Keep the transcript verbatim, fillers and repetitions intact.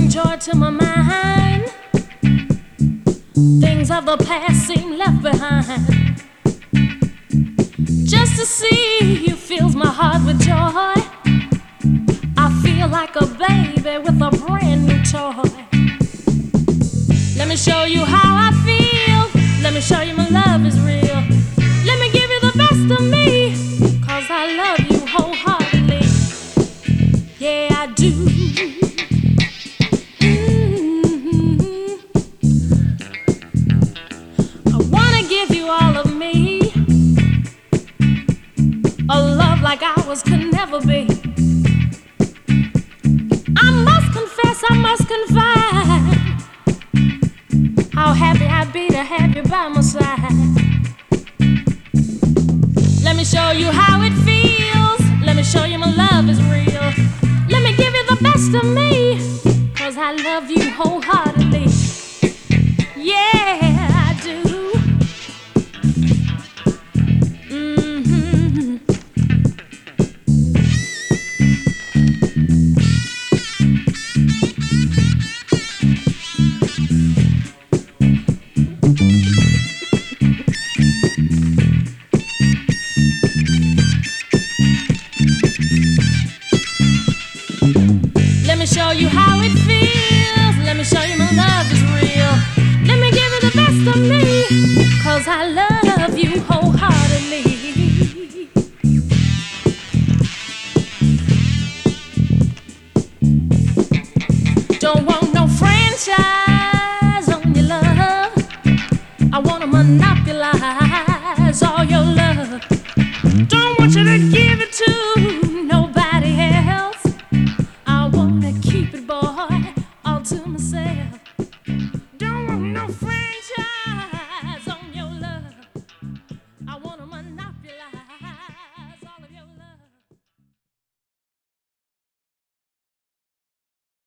joy to my mind. Things of the past seem left behind. Just to see you fills my heart with joy. I feel like a baby with a brand new toy. Let me show you how I feel. Let me show you my love is real. Let me give you the best of me, 'cause I love you wholeheartedly. Yeah, I do. Mm-hmm. I wanna give you all of me, a love like ours could never be. I must confess, I must confide, how happy I'd be to have you by my side. Let me show you how it feels. Let me show you my love is real. Let me give you the best of me, 'cause I love you wholeheartedly. Yeah, I do. Mm-hmm. Let me show you how it feels. Let me show you my love is real. Let me give you the best of me, 'cause I love you wholeheartedly. Don't want no franchise on your love. I wanna monopolize all your love. Don't want you to give